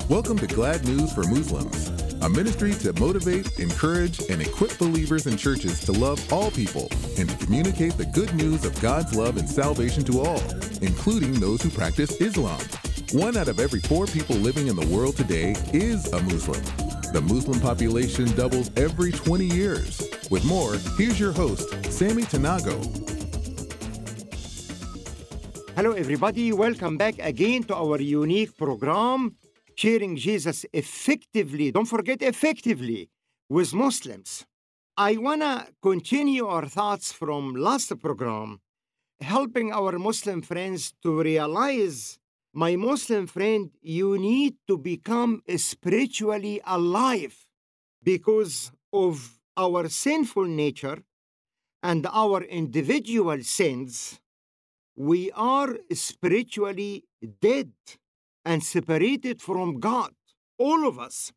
Welcome to Glad News for Muslims, a ministry to motivate, encourage, and equip believers in churches to love all people and to communicate the good news of God's love and salvation to all, including those who practice Islam. 1 out of every 4 people living in the world today is a Muslim. The Muslim population doubles every 20 years. With more, here's your host, Sammy Tanago. Hello, everybody. Welcome back again to our unique program, Sharing Jesus Effectively. Don't forget, effectively, with Muslims. I want to continue our thoughts from last program, helping our Muslim friends to realize, my Muslim friend, you need to become spiritually alive because of our sinful nature and our individual sins. We are spiritually dead and separated from God, all of us.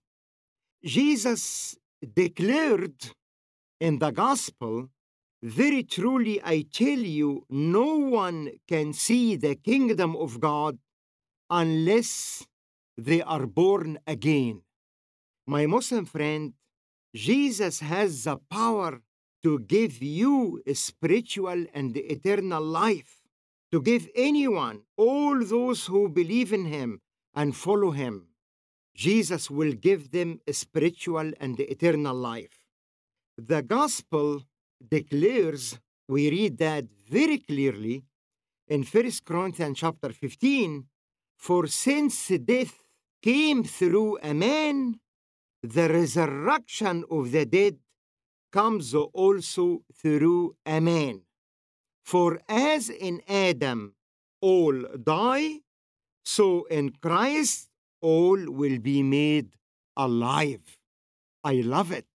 Jesus declared in the gospel, very truly I tell you, no one can see the kingdom of God unless they are born again. My Muslim friend, Jesus has the power to give you a spiritual and eternal life, to give anyone, all those who believe in him and follow him. Jesus will give them a spiritual and eternal life. The gospel declares, we read that very clearly in 1 Corinthians chapter 15, for since death came through a man, the resurrection of the dead comes also through a man. For as in Adam all die, so in Christ all will be made alive. I love it.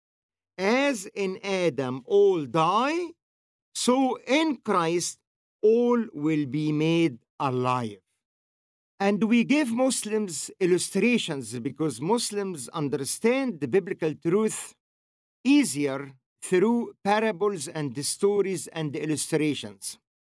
As in Adam all die, so in Christ all will be made alive. And we give Muslims illustrations because Muslims understand the biblical truth easier through parables and stories and illustrations.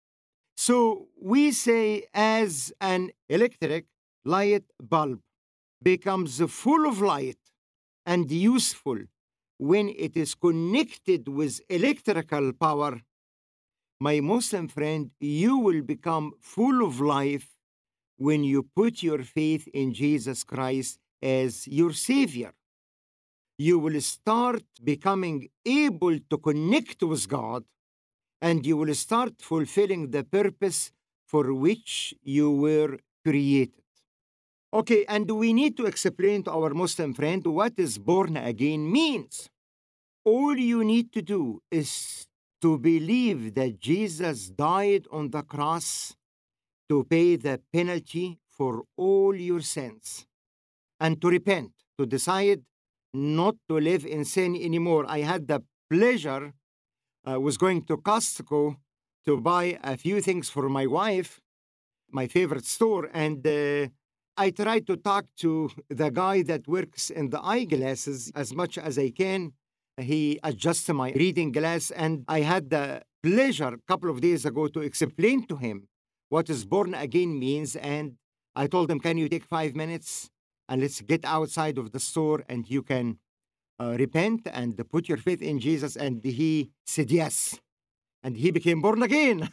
So we say, as an electric light bulb becomes full of light and useful when it is connected with electrical power, my Muslim friend, you will become full of life when you put your faith in Jesus Christ as your Savior. You will start becoming able to connect with God, and you will start fulfilling the purpose for which you were created. Okay, and we need to explain to our Muslim friend what is born again means. All you need to do is to believe that Jesus died on the cross to pay the penalty for all your sins, and to repent, to decide not to live in sin anymore. I had the pleasure, was going to Costco to buy a few things for my wife, my favorite store, and I tried to talk to the guy that works in the eyeglasses as much as I can. He adjusted my reading glass, and I had the pleasure a couple of days ago to explain to him what is born again means, and I told him, can you take 5 minutes and let's get outside of the store and you can repent and put your faith in Jesus? And he said yes. And he became born again.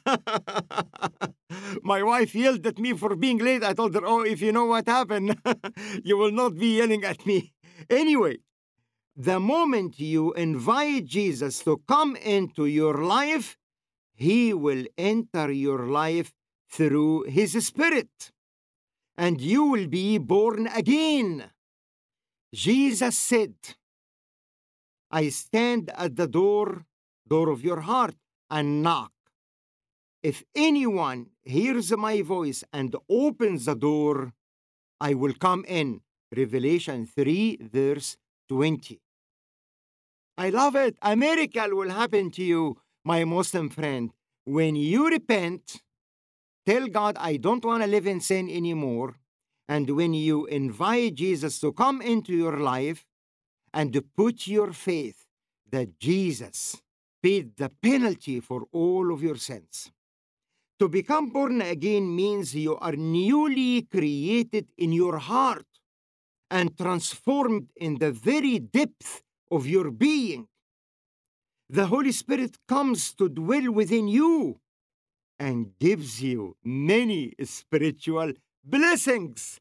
My wife yelled at me for being late. I told her, oh, if you know what happened, you will not be yelling at me. Anyway, the moment you invite Jesus to come into your life, he will enter your life through his Spirit, and you will be born again. Jesus said, I stand at the door of your heart, and knock. If anyone hears my voice and opens the door, I will come in. Revelation 3, verse 20. I love it. A miracle will happen to you, my Muslim friend. When you repent, tell God, I don't want to live in sin anymore. And when you invite Jesus to come into your life and to put your faith that Jesus paid the penalty for all of your sins. To become born again means you are newly created in your heart. and transformed in the very depth of your being. The Holy Spirit comes to dwell within you and gives you many spiritual blessings.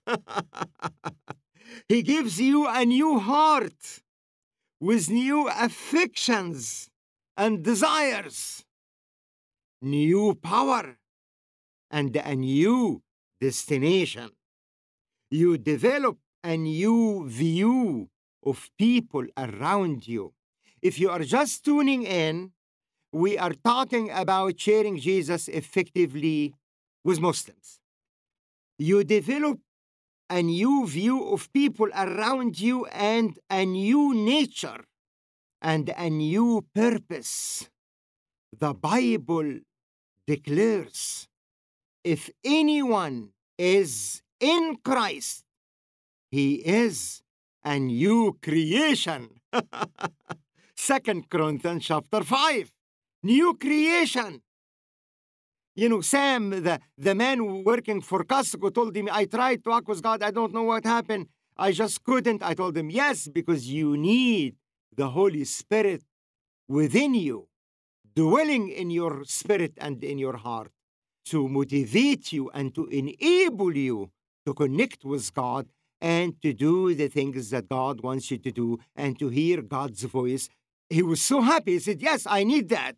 He gives you a new heart with new affections and desires, new power, and a new destination. You develop a new view of people around you. If you are just tuning in, we are talking about sharing Jesus effectively with Muslims. You develop a new view of people around you and a new nature and a new purpose. The Bible declares, if anyone is in Christ, he is a new creation. 2 Corinthians chapter 5. New creation. You know, Sam, the man working for Costco, told him, I tried to walk with God. I don't know what happened. I just couldn't. I told him, yes, because you need the Holy Spirit within you, dwelling in your spirit and in your heart, to motivate you and to enable you to connect with God and to do the things that God wants you to do and to hear God's voice. He was so happy. He said, yes, I need that.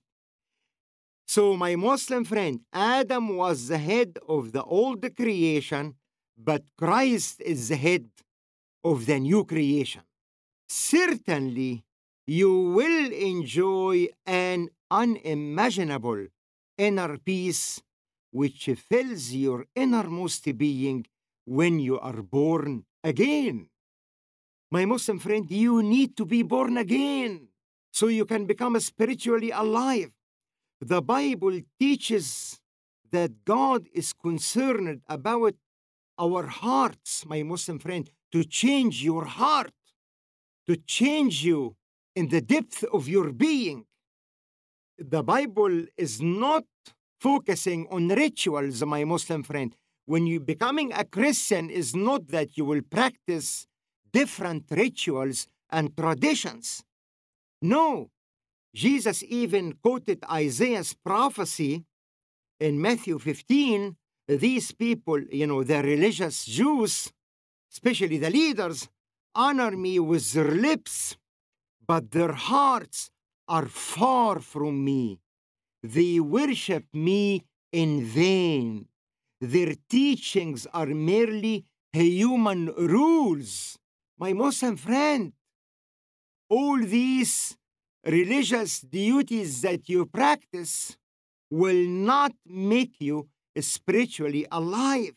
So, my Muslim friend, Adam was the head of the old creation, but Christ is the head of the new creation. Certainly, you will enjoy an unimaginable inner peace which fills your innermost being when you are born again. My Muslim friend, you need to be born again so you can become spiritually alive. The Bible teaches that God is concerned about our hearts, my Muslim friend, to change your heart, to change you in the depth of your being. The Bible is not focusing on rituals, my Muslim friend. When you becoming a Christian is not that you will practice different rituals and traditions. No. Jesus even quoted Isaiah's prophecy in Matthew 15. These people, the religious Jews, especially the leaders, honor me with their lips, but their hearts are far from me. They worship me in vain. Their teachings are merely human rules. My Muslim friend, all these religious duties that you practice will not make you spiritually alive.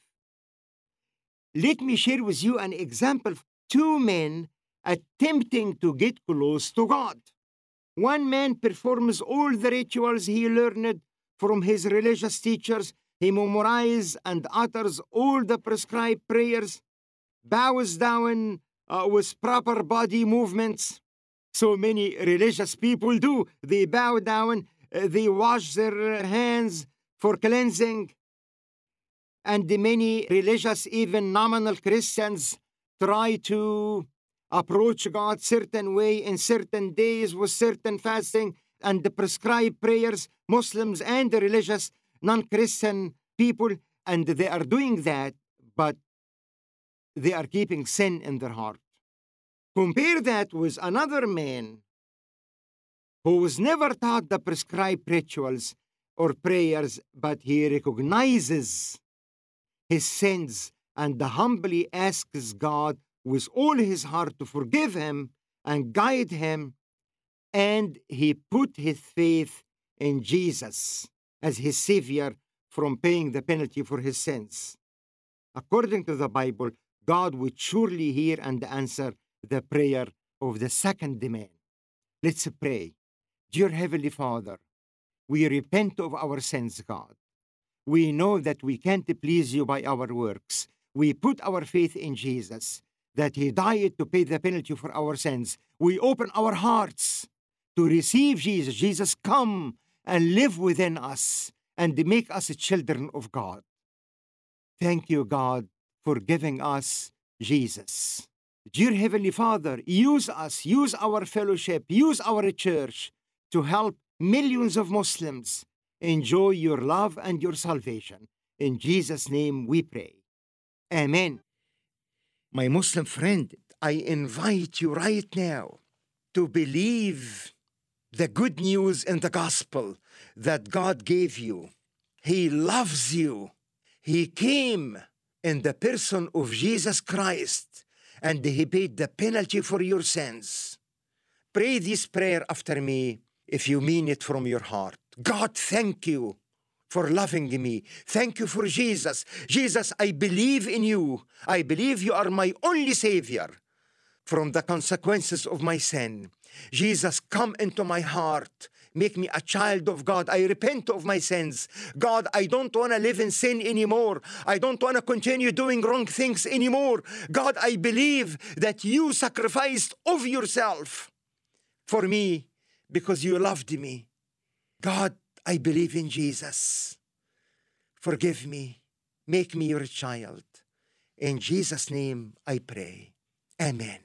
Let me share with you an example of two men attempting to get close to God. One man performs all the rituals he learned from his religious teachers. He memorizes and utters all the prescribed prayers, bows down with proper body movements. So many religious people do. They bow down, they wash their hands for cleansing. And many religious, even nominal Christians, try to approach God certain way in certain days with certain fasting and the prescribed prayers, Muslims and the religious non-Christian people, and they are doing that, but they are keeping sin in their heart. Compare that with another man who was never taught the prescribed rituals or prayers, but he recognizes his sins and humbly asks God with all his heart to forgive him and guide him, and he put his faith in Jesus as his Savior from paying the penalty for his sins. According to the Bible, God would surely hear and answer the prayer of the second man. Let's pray. Dear Heavenly Father, we repent of our sins, God. We know that we can't please you by our works. We put our faith in Jesus, that he died to pay the penalty for our sins. We open our hearts to receive Jesus. Jesus, come and live within us and make us children of God. Thank you, God, for giving us Jesus. Dear Heavenly Father, use us, use our fellowship, use our church to help millions of Muslims enjoy your love and your salvation. In Jesus' name we pray. Amen. My Muslim friend, I invite you right now to believe the good news in the gospel that God gave you. He loves you. He came in the person of Jesus Christ, and He paid the penalty for your sins. Pray this prayer after me if you mean it from your heart. God, thank you for loving me. Thank you for Jesus. Jesus, I believe in you. I believe you are my only Savior from the consequences of my sin. Jesus, come into my heart. Make me a child of God. I repent of my sins. God, I don't want to live in sin anymore. I don't want to continue doing wrong things anymore. God, I believe that you sacrificed of yourself for me because you loved me. God, I believe in Jesus. Forgive me. Make me your child. In Jesus' name I pray. Amen.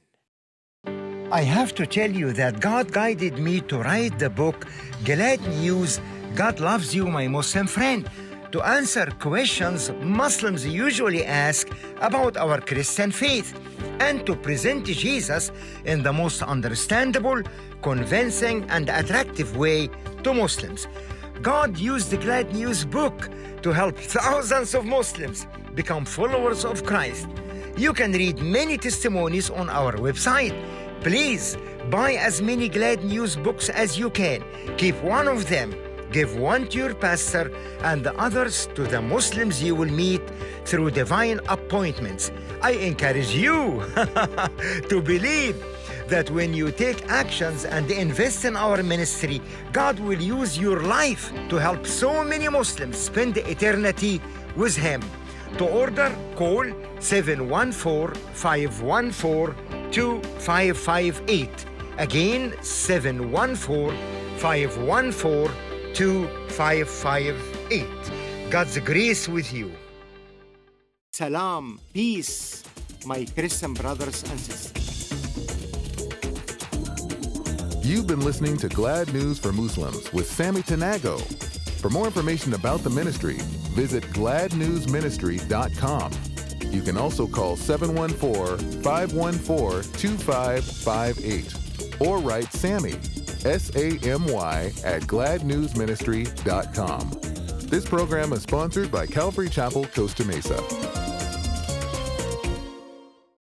I have to tell you that God guided me to write the book, Glad News, God Loves You, My Muslim Friend, to answer questions Muslims usually ask about our Christian faith and to present Jesus in the most understandable, convincing, and attractive way to Muslims. God used the Glad News book to help thousands of Muslims become followers of Christ. You can read many testimonies on our website. Please buy as many Glad News books as you can. Keep one of them. Give one to your pastor and the others to the Muslims you will meet through divine appointments. I encourage you to believe that when you take actions and invest in our ministry, God will use your life to help so many Muslims spend eternity with Him. To order, call 714-514-2558. Again, 714-514-2558. God's grace with you. Salam, peace, my Christian brothers and sisters. You've been listening to Glad News for Muslims with Sammy Tanago. For more information about the ministry, visit gladnewsministry.com. You can also call 714-514-2558 or write Sammy, S-A-M-Y, at gladnewsministry.com. This program is sponsored by Calvary Chapel, Costa Mesa.